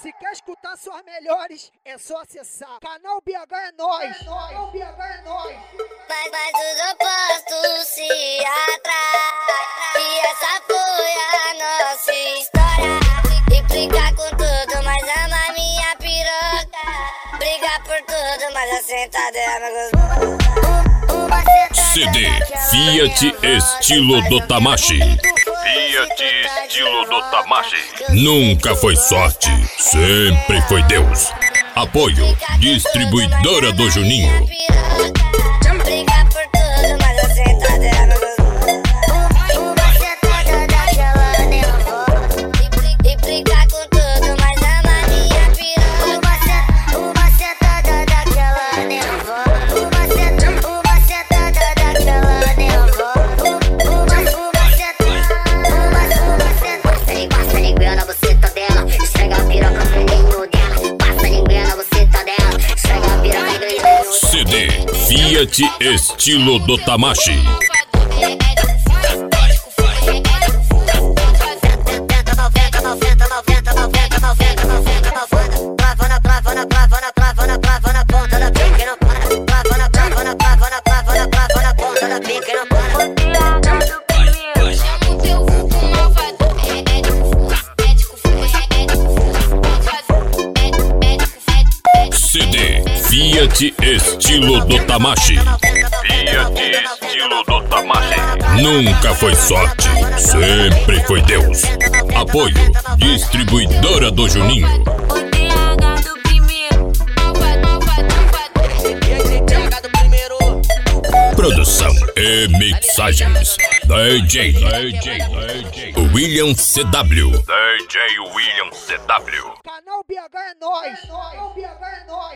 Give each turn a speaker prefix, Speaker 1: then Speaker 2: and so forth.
Speaker 1: Se quer escutar suas melhores, é só acessar. Canal BH é nóis. Canal BH é nóis.
Speaker 2: Mas os opostos se atraem. E essa foi a nossa história. Implicar com tudo, mas ama minha piroca. Brigar por tudo, mas a sentada é uma
Speaker 3: CD Fiat estilo do Tamashi. Fiat estilo do Tamashi. Nunca foi sorte, sempre foi Deus. Apoio Distribuidora do Juninho.
Speaker 2: Brigar por tudo, mas a sentada é uma sentada daquela nervosa. E brigar com tudo, mas ama minha piroca. Uma sentada daquela nervosa. Uma sentada daquela nervosa. Passa linguinha na buceta dela, esfrega a piroca no ninho dela. Passa linguinha na buceta dela, esfrega a piroca no ninho dela.
Speaker 3: CD Fiat estilo do Tamashi. CD Fiat estilo do Tamashi. Fiat estilo do Tamashi. Nunca foi sorte, sempre foi Deus. Apoio Distribuidora do Juninho. Produção e mixagens DJ William CW. DJ William CW.
Speaker 1: Canal BH é nóis. Canal BH é nóis.